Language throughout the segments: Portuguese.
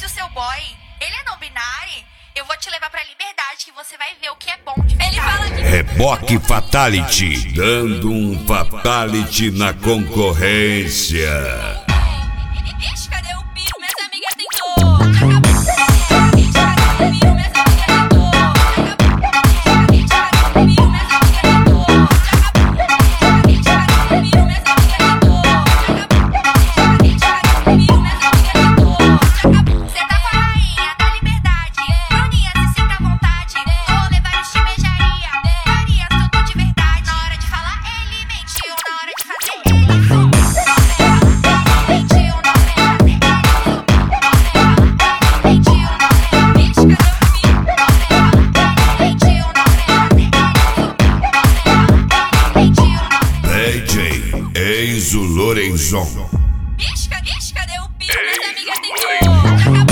se o seu boy, ele é não binário, eu vou te levar pra Liberdade que você vai ver o que é bom de verdade. Ele fala que... Reboque Fatality, dando um fatality na concorrência. Ixi, cadê o piro? Minhas amigas tentou. Enzo Lorenzon. Ixi, cadê o piro? Minhas amigas tentou.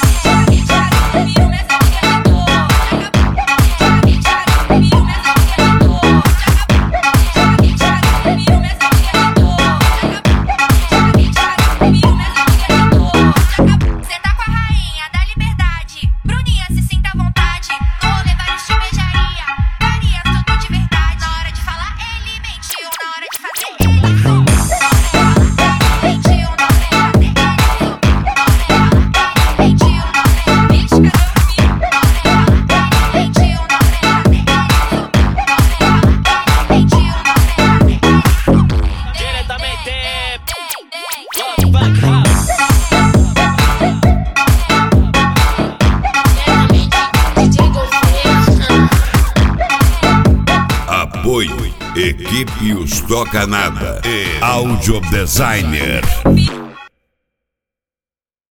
Cê tá com a rainha da Liberdade. Bruninha, se sinta à vontade. Vou levar isso de beijaria. Faria tudo de verdade. Na hora de falar, ele mentiu. Na hora de fazer, ele Apoio, equipe Os Toca Nada, Audio Designer.